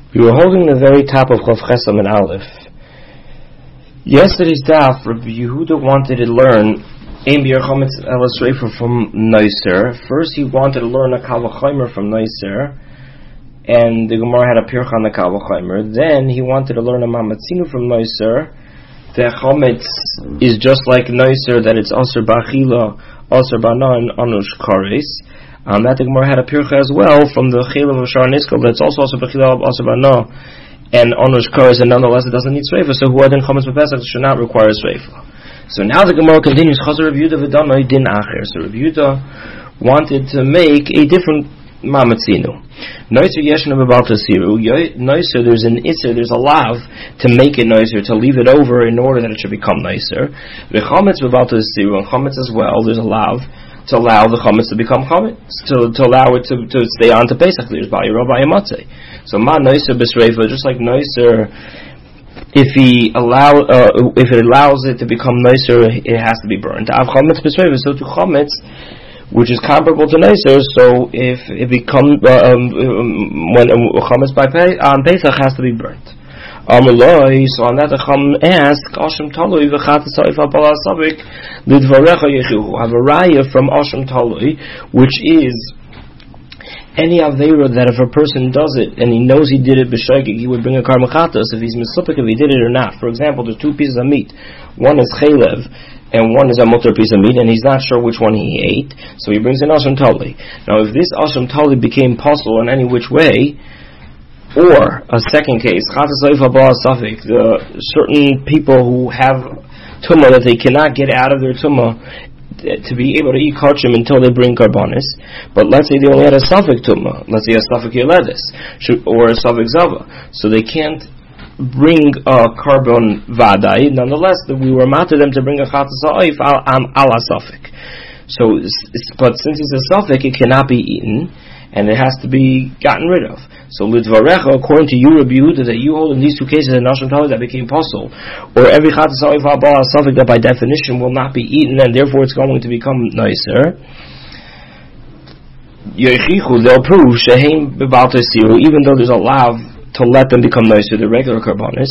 We were holding the very top of Chav Chesam and Aleph. Yesterday's daf, Rabbi Yehuda wanted to learn Ein B'yer Chometz Elas Reifa from Noiser. First he wanted to learn a Kal V'chomer from Noiser, and the Gemara had a Pircha on the Kal V'chomer. Then he wanted to learn a Mamatzinu from Noiser. The Chometz is just like Noiser, that it's Aser B'achila, Aser B'ana, and Anush Kares. That the Gemara had a Pircha as well from the Chelav of Shar Niskal, that's also Aser B'achila, Aser B'ana, and Anush Kares, and nonetheless it doesn't need Sreifa. So who are then Chometz B'Pesach should not require Sreifa. So now the Gemara continues, Chazer Rav Yehuda v'danoi din acher. So Rav Yehuda wanted to make a different mamatzinu. Noiser yeshna b'bal tasiru. Noiser, there's an isser, there's a lav to make it noiser, to leave it over in order that it should become noiser. V'chometz b'bal tasiru, and chometz as well, there's a lav to allow the chometz to become chometz, to allow it to stay on to Pesach. There's ba'yiro ba'yamatzeh. So ma noiser b'sreifa, just like noiser, if it allows it to become nicer, it has to be burned. So to chometz, which is comparable to nicer, so if it becomes when chometz on Pesach has to be burnt. So on that the Chum asked, Asham Talui v'chatasayif al sabik lidvarecha yechihu. Have a raya from Asham Talui, which is any Aveira that if a person does it and he knows he did it b'shaygig, he would bring a karma chatos if he's misupik if he did it or not. For example, there's two pieces of meat. One is chaylev and one is a mutter piece of meat, and he's not sure which one he ate, so he brings an asham tali. Now, if this asham tali became possible in any which way, or a second case, the certain people who have tumah that they cannot get out of their tumah to be able to eat kachim until they bring karbanis, but let's say they only had a safek tumah, let's say a safek yeledis, or a safek zava, so they can't bring a carbon vadai. Nonetheless, we were matter them to bring a chatas ha'oif ala safek. So, but since it's a safek, it cannot be eaten, and it has to be gotten rid of. So lidvarecha, according to you, Rabbi Yehuda, that you hold in these two cases a nashim tali that became possible, or every chatas ha'oif ha'bal ha'safek that by definition will not be eaten, and therefore it's going to become nicer. Yechichu, they'll prove sheheim b'bal tasiru, even though there's a lav to let them become nicer, the regular karbanis.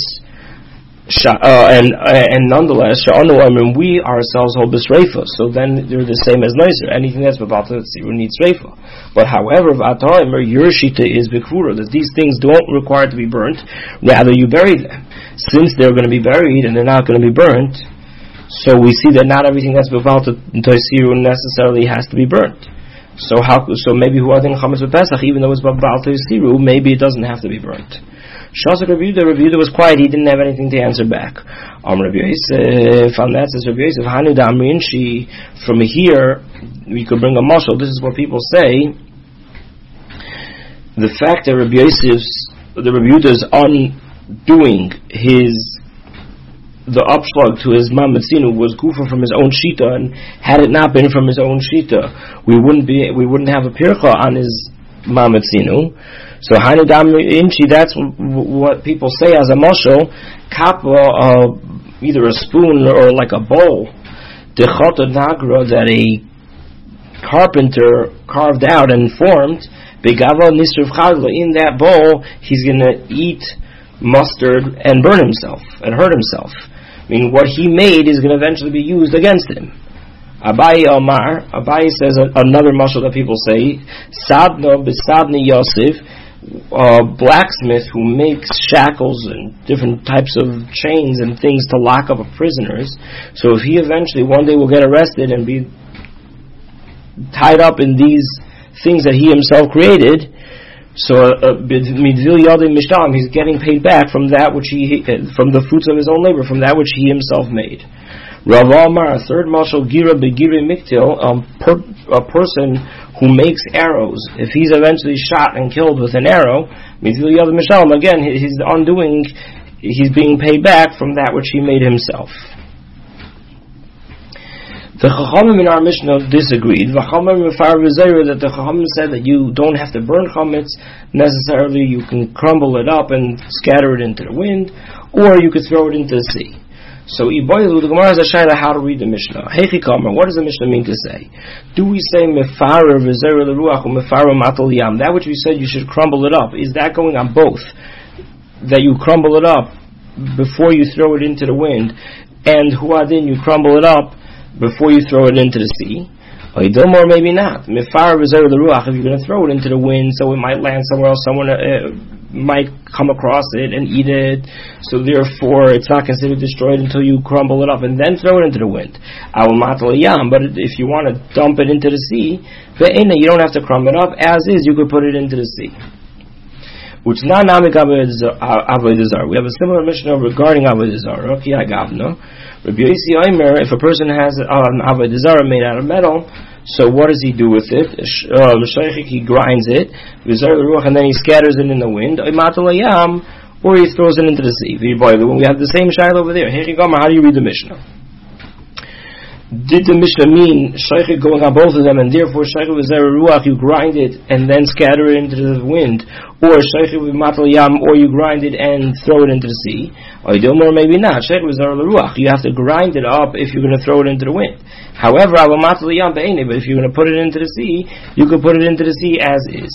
And nonetheless, we ourselves hold b'sreifa, so then they're the same as nicer. Anything that's b'bal tasiru needs sreifa. But however, your shita is b'kvura, that these things don't require to be burnt, rather you bury them. Since they're going to be buried and they're not going to be burnt, so we see that not everything that's b'bal tasiru necessarily has to be burnt. So maybe who are in Chometz B'Pesach, even though it's b'bal tasiru, maybe it doesn't have to be burnt. Shasik Rabbi Yehuda was quiet, he didn't have anything to answer back. Rabbi Yosef, on that says Rabbi Yosef, Hanu Damrin, from here, we could bring a mashal. This is what people say. The fact that Rabbi Yehuda is undoing the upslug to his mamatzinu was gufa from his own shita, and had it not been from his own shita, we wouldn't have a pircha on his mamatzinu. So Hanadam Inchi, that's what people say as a mashal, kappa, either a spoon or like a bowl, dechota nagra, that a carpenter carved out and formed, begava nisruf chagla, in that bowl he's going to eat mustard and burn himself and hurt himself. I mean, what he made is going to eventually be used against him. Abaye says another mashal that people say, Sadna b'Sadni Yosef, blacksmith who makes shackles and different types of chains and things to lock up prisoners. So if he eventually one day will get arrested and be tied up in these things that he himself created, so he's getting paid back from that which from the fruits of his own labor, from that which he himself made. Rav Amar, a third mashal, gira begiri miktil, a person who makes arrows, if he's eventually shot and killed with an arrow, again, he's being paid back from that which he made himself. The Chachamim in our Mishnah disagreed. The Chachamim that the Chachamim said that you don't have to burn chametz necessarily, you can crumble it up and scatter it into the wind, or you could throw it into the sea. So the Gemara has a shayla how to read the Mishnah. Heichi Kamer, what does the Mishnah mean to say? Do we say mefarer v'zera l'ruach or mefarer matal yam? That which we said you should crumble it up, is that going on both that you crumble it up before you throw it into the wind, and huadin, you crumble it up before you throw it into the sea. Or maybe not. Mifar reserve the ruach, if you're going to throw it into the wind, so it might land somewhere else, someone might come across it and eat it, so therefore it's not considered destroyed until you crumble it up and then throw it into the wind. But if you want to dump it into the sea, you don't have to crumble it up. As is, you could put it into the sea. Which is not namik avodah zarah. We have a similar Mishnah regarding avodah zarah. Rabbi Yossi Omer, if a person has an avodah zarah made out of metal, so what does he do with it? He grinds it, and then he scatters it in the wind, or he throws it into the sea. We have the same shiloh over there. How do you read the Mishnah? Did the Mishnah mean shaychik going on both of them, and therefore shaychik with zera ruach, you grind it and then scatter it into the wind, or shaychik with matal yam, or you grind it and throw it into the sea? Or maybe not. Shaychik with zera ruach, you have to grind it up if you're going to throw it into the wind. However, matal yam be'ene, but if you're going to put it into the sea, you could put it into the sea as is.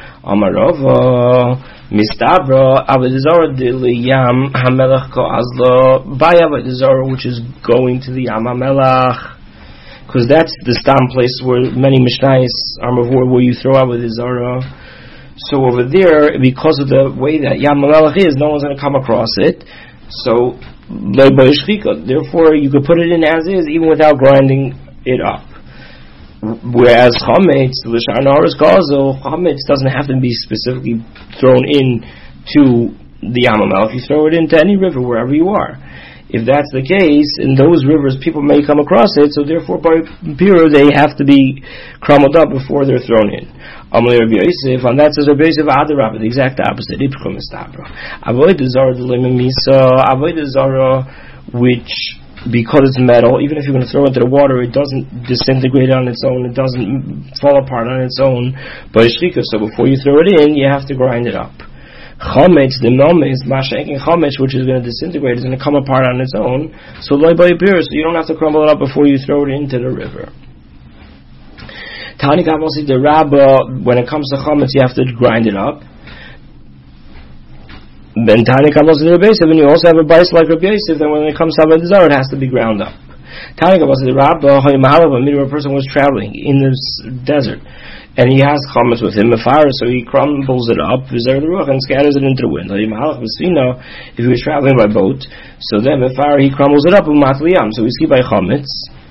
Amarova mistabra avodah zarah yam hamelach ko azlo by avodah zarah, which is going to the yam hamelach, because that's the stam place where many mishnayos are mavur, where you throw avodah zarah. So over there, because of the way that yam hamelach is, no one's going to come across it. So therefore, you could put it in as is, even without grinding it up. Whereas chametz, chametz doesn't have to be specifically thrown in to the Yam HaMelech. You throw it into any river, wherever you are. If that's the case, in those rivers, people may come across it, so therefore, by pure, they have to be crumbled up before they're thrown in. Amalei Rabbi Yosef, and that says Rabbi Yosef Adarabah, the exact opposite. Avodah zarah, which, because it's metal, even if you're going to throw it into the water, it doesn't disintegrate on its own, it doesn't fall apart on its own. But so before you throw it in, you have to grind it up. Chametz, the nom is mashenkin chametz, which is going to disintegrate, is going to come apart on its own. So loy by appears, so you don't have to crumble it up before you throw it into the river. Tani Kamosi the Rabbah, when it comes to chametz, you have to grind it up. Then Tani Kamosi the Rabbi Yosef, and you also have a bias like Rabbi Yosef, then when it comes to avodah zarah, it has to be ground up. Tani Kamosi the Rabbah, a person was traveling in this desert, and he has chametz with him, a fire, so he crumbles it up, and scatters it into the wind. If he was traveling by boat, so then the fire, he crumbles it up, so we see by chametz,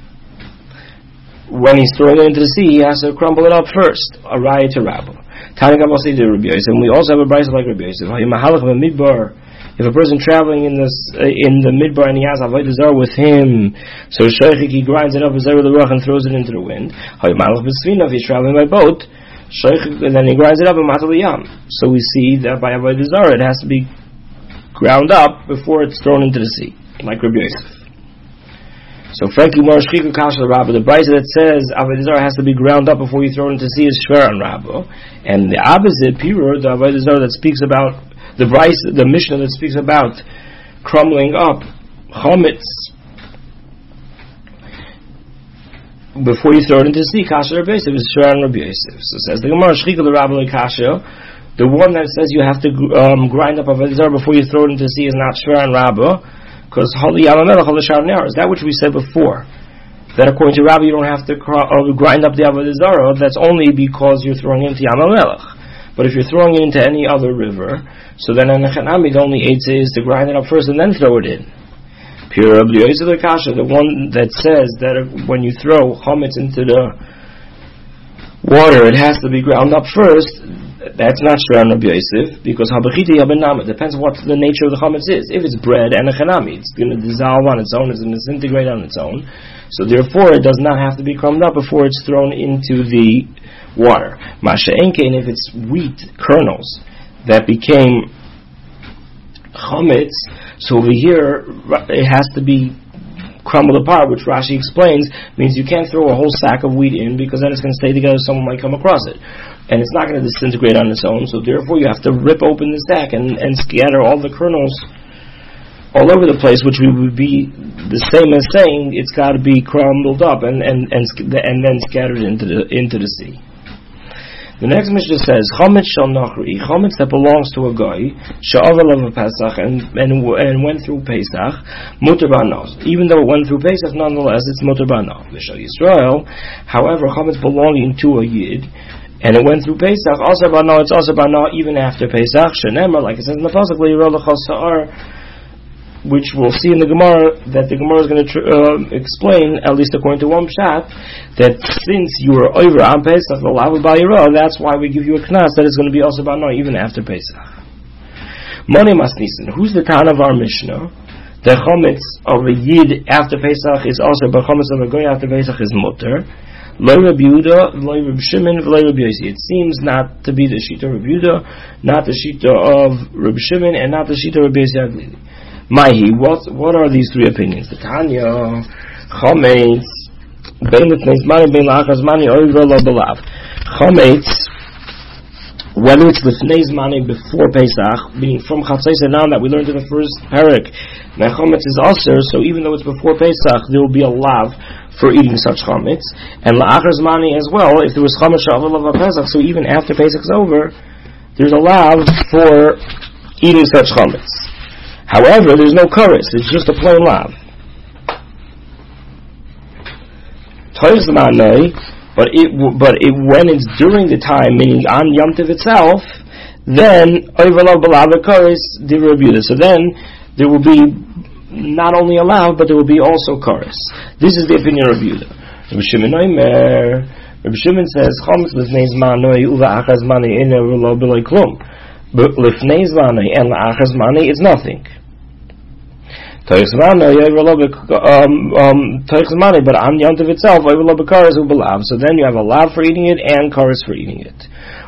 when he's throwing it into the sea, he has to crumble it up first, a raya to Rabbah. And we also have a brayso like Rabbi Yosef. If a person traveling in the midbar and he has avodah zarah with him, so shaychik, he grinds it up with zera l'ruach and throws it into the wind. If he's traveling by boat, shaychik, and then he grinds it up in matal yam. So we see that by avodah zarah it has to be ground up before it's thrown into the sea, like Rabbi Yosef. So frankly, more shchika kasha Rabbah. The brayso that says avodah zarah has to be ground up before you throw it into the sea is shver on Rabbah, and the opposite, pure, the avodah zarah that speaks about the brayso, the Mishnah that speaks about crumbling up chametz before you throw it into the sea, kasha Rabbi Yosef is shver on Rabbi Yosef. So says the Gemara shchika Rabbah kasha. The one that says you have to grind up avodah zarah before you throw it into the sea is not shver on Rabbah. Because is that which we said before, that according to Rabbi you don't have to grind up the avodah zarah. That's only because you're throwing it into Yam HaMelech. But if you're throwing it into any other river, so then in Nechanami the only eitzah is to grind it up first and then throw it in. Pure Rabbi Yosef Kasha, the one that says that when you throw chametz into the water, it has to be ground up first. That's not shver on Rabbi Yosef, because habachiti habenama, depends what the nature of the chametz is. If it's bread and a chanami, it's going to dissolve on its own, it's going to disintegrate on its own. So therefore, it does not have to be crumbed up before it's thrown into the water. Masha enkein, if it's wheat kernels that became chametz, so over here it has to be crumbled apart, which Rashi explains means you can't throw a whole sack of wheat in, because then it's going to stay together, someone might come across it. And it's not going to disintegrate on its own, so therefore you have to rip open the sack and scatter all the kernels all over the place, which would be the same as saying it's got to be crumbled up and then scattered into the sea. The next Mishnah says, Chometz shel Nachri, chometz that belongs to a guy, she'avel of a Pesach, and went through Pesach, muter b'hana. Even though it went through Pesach, nonetheless, it's muter b'hana. V'shel Yisrael, however, chometz belonging to a Yid, and it went through Pesach, also b'hana, it's also b'hana even after Pesach, shenemar, like it says in the Pasuk, le'yirah l'chol sa'ar, which we'll see in the Gemara, that the Gemara is going to explain, at least according to one pshat, that since you were over on Pesach, the lav of Ba'yirah, that's why we give you a knas, that it's going to be also ba'na even after Pesach. Moni Masnisen, who's the Tan of our Mishnah? The chometz of a Yid after Pesach is also, but chometz of a goy after Pesach is mutter. Lo Rabbi Yehuda, lo Rabbi Shimon, lo Rabbi Yossi. It seems not to be the shita of Rabbi Yehuda, not the shita of Rabbi Shimon, and not the shita of Rabbi Yossi Aglili. Mahi, what are these three opinions? The Tanya, chometz, bein l'fnei zmani, bein l'achar zmani, oiver lo belav. Chometz, whether it's l'fnei zmani before Pesach, meaning from Chatzos Enan that we learned in the first parak, that chometz is aser, so even though it's before Pesach, there will be a lav for eating such chometz, and l'achar zmani as well, if there was chometz she'avel of a Pesach, so even after Pesach's over, there's a lav for eating such chometz. However, there's no chorus, it's just a plain lav. But when it's during the time, meaning on Yom Tov itself, then overlav balav chorus di Rabbi Yehuda. So then there will be not only a lav, but there will be also chorus. This is the opinion of Rabbi Yehuda. Rabbi Shimon says, chometz l'fnei zmanoi u'la'achar zmanoi ein lo b'loi klum. But l'fnei zmanoi and la'achar zmanoi is nothing. But on Yom Tov itself, so then you have a lav for eating it and kares for eating it.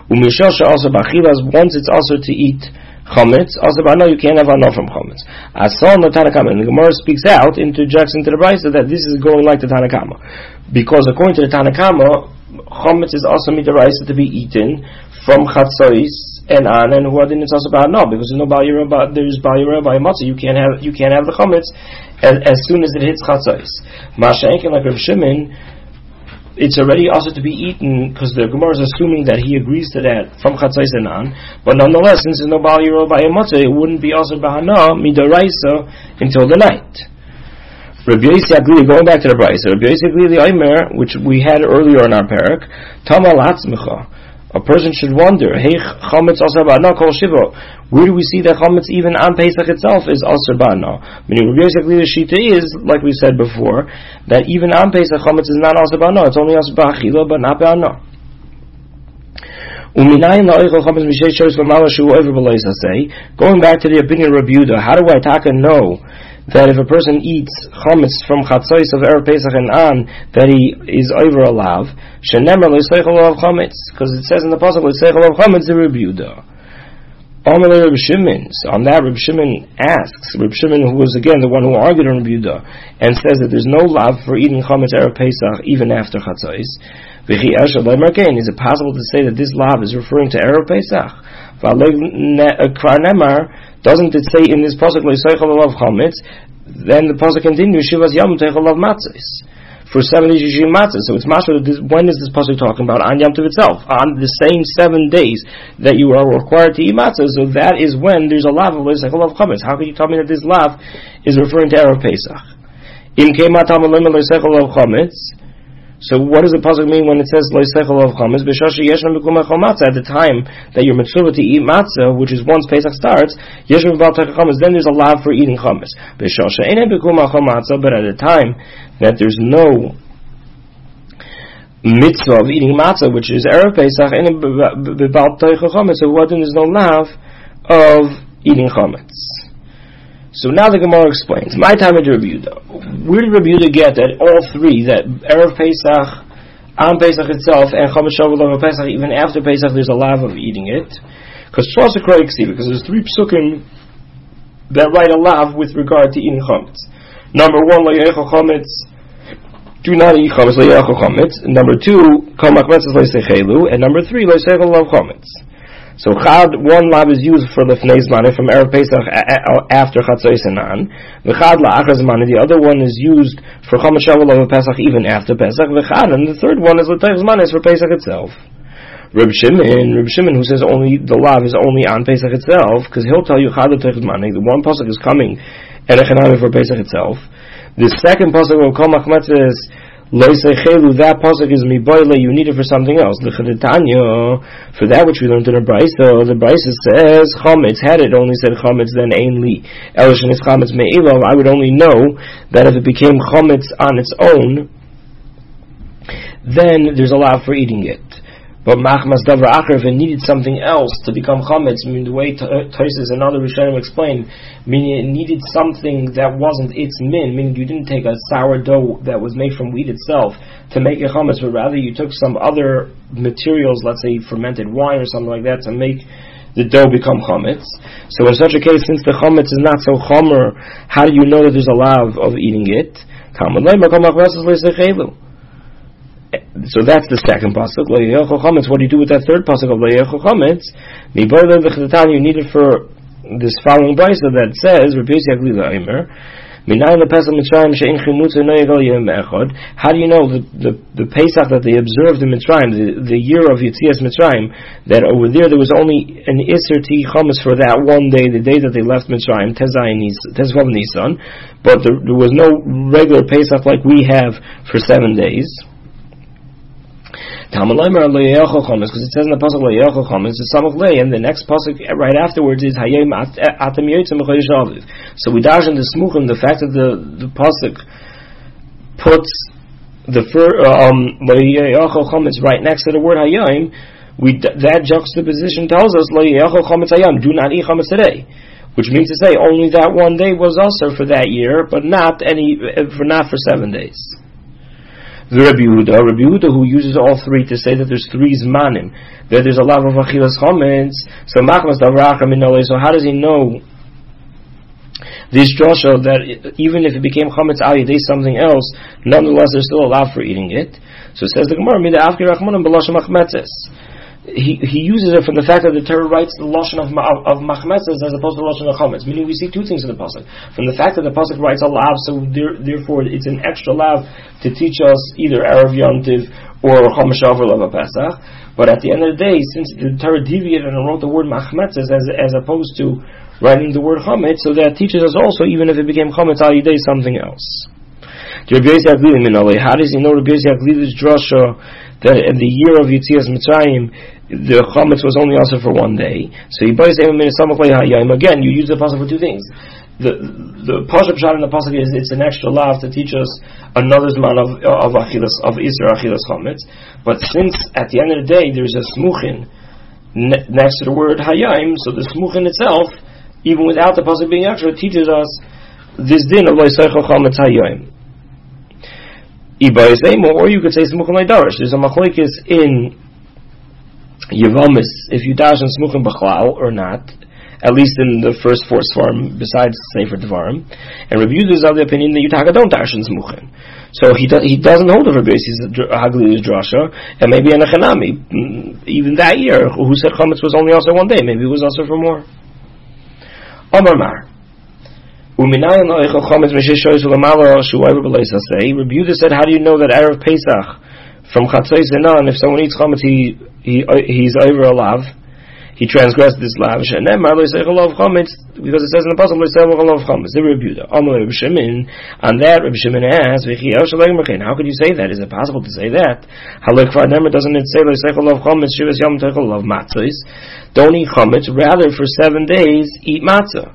Once it's also to eat chometz, also you can't have ano from chometz. And the Gemara speaks out, interjects into the Brisa that this is going like the Tanna Kama, because according to the Tanna Kama, chometz is also midaraisa to be eaten from chatzos and on, and who it's also bad no, because there's no there's Ba'yirah by matzah. You can't have the chometz as soon as it hits chatzos. Masha'enken like Rav Shimon, it's already also to be eaten because the Gemara is assuming that he agrees to that from chatzos and on. But nonetheless, since there's no Ba'yirah by matzah, it wouldn't be also b'hana midaraisa until the night. Rabbi Yossi Aglili, going back to the Brisa, Rabbi Yossi Aglili Omer, which we had earlier in our parak, Tamal Hatzmicha. A person should wonder, hey, chometz aser ba'ana kol shiva. Where do we see that chometz even on Pesach itself is aser ba'ana? Meaning, Rabbi Yossi Aglili's shita is, like we said before, that even on Pesach chometz is not aser ba'ana. It's only aser ba'achila, but not ba'ana. Going back to the opinion of Rabbi Yehuda, how do I know that if a person eats chometz from chatzos of Erev Pesach and on, that he is over a lav, shenemar lo'iseichel of chometz, because it says in the pasuk lo'iseichel of chometz the Rabbi Yehuda. Amalei Rabbi Shimon. So on that, Rabbi Shimon asks, Rabbi Shimon, who was again the one who argued on Rabbi Yehuda, and says that there's no lav for eating chometz Erev Pesach even after chatzos. Is it possible to say that this lav is referring to Erev Pesach? Doesn't it say in this pasuk lo'iseichel of chometz? Then the pasuk continues, Shivas Yom Teichel of matzos, for 70 shishim matzos. So it's mashma. When is this pasuk talking about? On Yom Tov itself, on the same 7 days that you are required to eat matzos. So that is when there's a lav of lo'iseichel of chometz. How can you tell me that this lav is referring to Erev Pesach? Im keimat ha'malem lo'iseichel of chometz. So what does the pasuk mean when it says lo'iseichel of chometz? B'shashi yeshna b'kumah chol matzah. At the time that you're mitzvah to eat matzah, which is once Pesach starts, yeshna b'bal teichel chometz. Then there's a lav for eating chometz. B'shashi ain't b'kumah chol matzah. But at the time that there's no mitzvah of eating matzah, which is Erev Pesach, ain't b'bal teichel chometz. So what then there's no lav of eating chometz. So now the Gemara explains. My time at Rabbi Yehuda. Where did Rabbi Yehuda get that all three, that Erev Pesach, on Pesach itself, and Chometz Shavuot of Pesach, even after Pesach, there's a lav of eating it? Because there's 3 psukim that write a lav with regard to eating chometz. Number 1, lo ye'echel chometz, do not eat chometz, lo ye'echel chometz. Number 2, kol machmetzes lo yisechelu. And number 3, lo yisechel of chometz. So one lav is used for lefnei zmani from Erev Pesach after chatzos and on. V'chad la'achar zmani. The other one is used for chometz shavuot of Pesach even after Pesach. V'chad, and the third one is l'teich zmani, is for Pesach itself. Reb Shimon, who says only the lav is only on Pesach itself, because he'll tell you Chad Teichad Manik, the one pasuk is coming and a chanami for Pesach itself. The second pasuk of Kol Machmetzes Lo Seichelu, that pasuk is miboyle, you need it for something else. The L'Chadetanya, for that which we learned in the Brisa says Chametz, had it only said Chametz, then Ein Li. Elishin is Chametz Me'elav, I would only know that if it became Chametz on its own, then there's a lav for eating it. But machmas davar acher, if it needed something else to become chametz, meaning the way Tosfos and other Rishonim explain, meaning it needed something that wasn't its min, meaning you didn't take a sourdough that was made from wheat itself to make it chametz, but rather you took some other materials, let's say fermented wine or something like that, to make the dough become chametz. So in such a case, since the chametz is not so chomer, how do you know that there's a lav of eating it? So that's the second pasuk. What do you do with that third pasuk of Le'yechol Chametz? You need it for this following brisa that says, how do you know the Pesach that they observed in Mitzrayim, the year of Yetzias Mitzrayim, that over there was only an Isser Ti Chametz for that one day, the day that they left Mitzrayim, Tezvav Nisan, but there was no regular Pesach like we have for 7 days. Because it says in the pasuk Le'yechol Chametz, the sum of Lei, and the next pasuk right afterwards is Hayom Atem Yotzim B'Chodesh Aviv. So we dash in the smuchim, the fact that the pasuk puts the Le'yechol Chametz right next to the word Hayom, that juxtaposition tells us Le'yechol Chametz Hayom, do not eat chametz today, which means to say only that one day was also for that year, but not for 7 days. The Rabbi Yehuda, who uses all three to say that there's 3 zmanim, that there's a lot of achilas chametz. So machmas davracha minolei. So how does he know this drasha that even if it became chametz al yedei something else, nonetheless there's still allowed for eating it? So says the Gemara, mida afki rachmanim b'lashon machmetzes. He uses it from the fact that the Torah writes the lashon of machmetzes as opposed to the lashon of chametz. Meaning we see 2 things in the pasuk. From the fact that the pasuk writes a lav, so therefore it's an extra lav to teach us either Erev Yom Tiv or Chomesh Shavuot Lav Pesach. But at the end of the day, since the Torah deviated and wrote the word machmetzes as opposed to writing the word chametz, so that teaches us also, even if it became chametz al yidei something else. How does he know Rabbi Yossi Aglidi's drasha that in the year of Yetzias Mitzrayim the chametz was only also for 1 day? So he buys again, you use the pasuk for 2 things. The pasuk shot in the pasuk is it's an extra lav to teach us another zman of achilas, of Isra achilas chametz. But since at the end of the day there's a smuchin next to the word hayim, so the smuchin itself, even without the pasuk being extra, teaches us this din of loisaychol chametz hayim. Or you could say smuchin leidarish. There's a machlokes in Yevamis if you dash in smuchin b'chlal or not, at least in the first 4 svarim besides Sefer Devarim. And Rabbi Yehuda is of the opinion that Yutaka don't dash in smuchin. So he doesn't hold of Rabbi Yossi's Hagli's drasha, and maybe in a chanami even that year who said chametz was only also 1 day, maybe it was also for more. Omar Mar. Rabbi Yehuda said, how do you know that Erev Pesach from Chatzos Zenan, if someone eats chametz, he's over a lav, he transgressed this lav, because it says in the pasuk, the Rabbi Yehuda. On that, Rabbi Shimon asked, how could you say that? Is it possible to say that? Doesn't it say, don't eat chametz, rather for 7 days, eat matzah?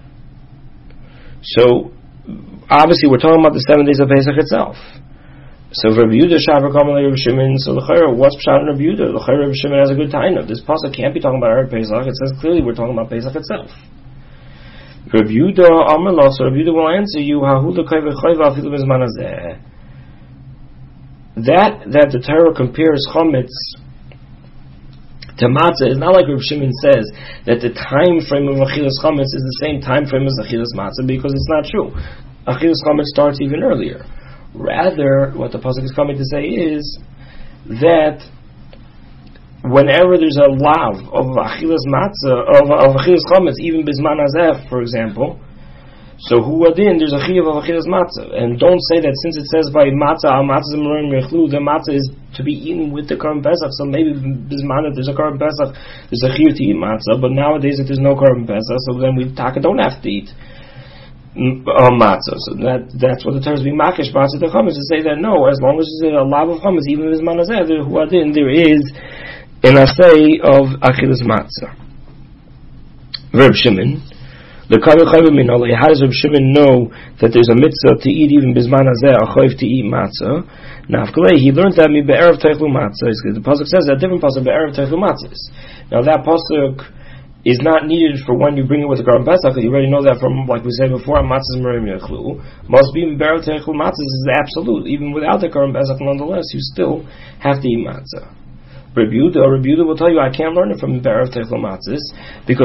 So, obviously we're talking about the 7 days of Pesach itself. So Rabbi Yehuda Shavar Kamalei Rabbi Shimon. So what's Pshat in Rabbi Yehuda? Rabbi Shimon has a good time. This pasuk can't be talking about Erev Pesach. It says clearly we're talking about Pesach itself. Rabbi Yehuda Amar Lo. So Rabbi Yehuda will answer you, that the Torah compares chametz to matzah is not like Rabbi Shimon says that the time frame of achilas chametz is the same time frame as achilas matzah, because it's not true. Achilas chametz starts even earlier. Rather, what the pasuk is coming to say is that whenever there's a lav of achilas matzah, of achilas chametz, even bisman hazeh, for example, So who adin, there's a chiyuv of achilas matzah, and don't say that since it says by matzah al matzah zimroim yechlu, the matzah is to be eaten with the Korban Pesach. So maybe bisman that there's a Korban Pesach, there's a chiyuv to eat matzah, but nowadays if there's no Korban Pesach, so then we don't have to eat matzah. So that's what the terms be makish matzah to chametz, to say that no, as long as there's a lav of chametz, even bisman azeh, who adin, there is an assay of achilas matzah. Reb Shimon. How does Reb Shimon know that there's a mitzvah to eat even bisman hazeh, a choiv to eat matzah? He learned that me be'erev teichlu matzah. The pasuk says that different pasuk be'erev teichlu matzahs. Now that pasuk is not needed for when you bring it with the Korban Pesach. You already know that from, like we said before, matzahs merim yechlu must be be'erev teichlu matzahs is absolute. Even without the Korban Pesach, nonetheless, you still have to eat matzah. Reb Yehuda will tell you I can't learn it from Be'erev Teichel Matzahs because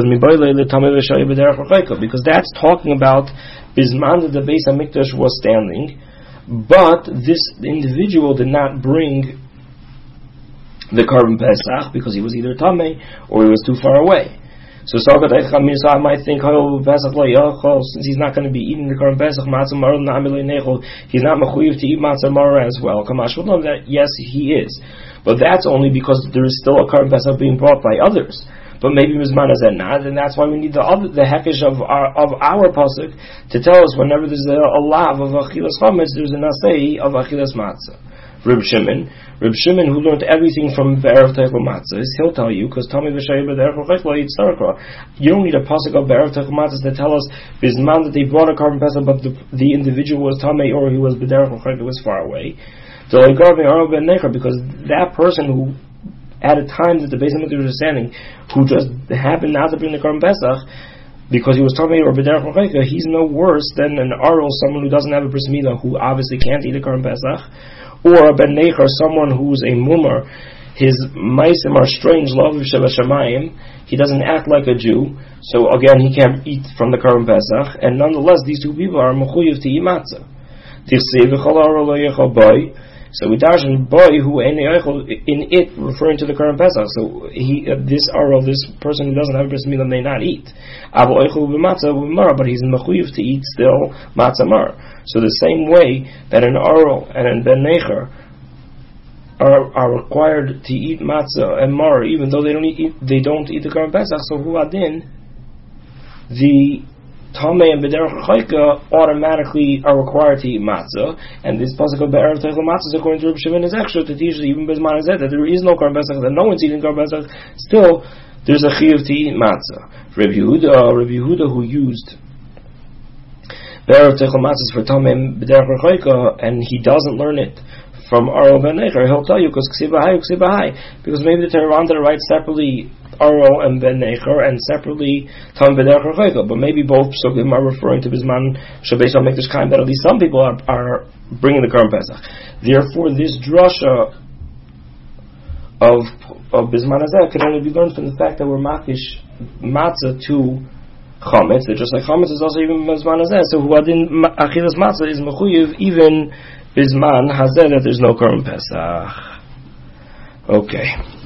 that's talking about bisman that the Beis Hamikdash was standing, but this individual did not bring the Korban Pesach because he was either Tameh or he was too far away. So I might think, since he's not going to be eating the Korban Pesach, he's not mechuyev to eat matzah maror as well. Kamash will know that yes, he is, but that's only because there is still a Korban Pesach being brought by others. But maybe Mizman is not, and that's why we need the hekesh of our pasuk to tell us whenever there's a lav of achilas chametz, there's an asay of achilas matzah. Reb Shimon, who learned everything from Be'erev Teichel Matzahs, he'll tell you, because Tami v'shayim b'derech l'chaychla eat starkra. You don't need a pasuk of Be'erev Teichel Matzahs to tell us bisman that they brought a Korban Pesach, but the individual was Tami or he was b'derech l'chaychla, was far away. So because that person who, at a time that the Beis Hamikdash was standing, who just happened not to bring the Korban Pesach, because he was Tami or b'derech l'chaychla, he's no worse than an Arul, someone who doesn't have a bris milah, who obviously can't eat a Korban Pesach. Or a ben necher, someone who's a mumar, his maisim are strange, laviv shel hashamayim, he doesn't act like a Jew, so again he can't eat from the Korban Pesach, and nonetheless these two people are mechuyev to eat matzah. So we darshan boy who in it referring to the Korban Pesach. So this person who doesn't have bris milah may not eat. But he's mechuyev to eat still matzah mar. So the same way that an Arul and a Ben Necher are required to eat matzah and mar, even though they don't eat the Korban Pesach. So hu adin, the Tameh and B'derech Chayka automatically are required to eat matzah, and this pasuk of Be'erev Teichel Matzahs, according to Reb Shimon, is extra to teach even Bisman Hazeh that there is no Korban Pesach, that no one's eating Korban Pesach. Still, there's a chiyuv to eat matzah. Reb Yehuda who used Be'erev Teichel Matzahs for Tameh and B'derech Chayka, and he doesn't learn it from Arul Ben Necher, he'll tell you because maybe the Torah wanted to write separately Arul and Ben Necher and separately Tam B'derech Chayka, but maybe both psukim are referring to Bisman Shabeis HaMikdash Kaim, that at least some people are bringing the Korban Pesach. Therefore, this drasha of Bisman Hazeh can only be learned from the fact that we're makish matzah to chametz. That just like chametz is also even Bisman Hazeh. So who adin achilas matzah is mechuyev even Bisman Hazeh that there's no Korban Pesach. Okay.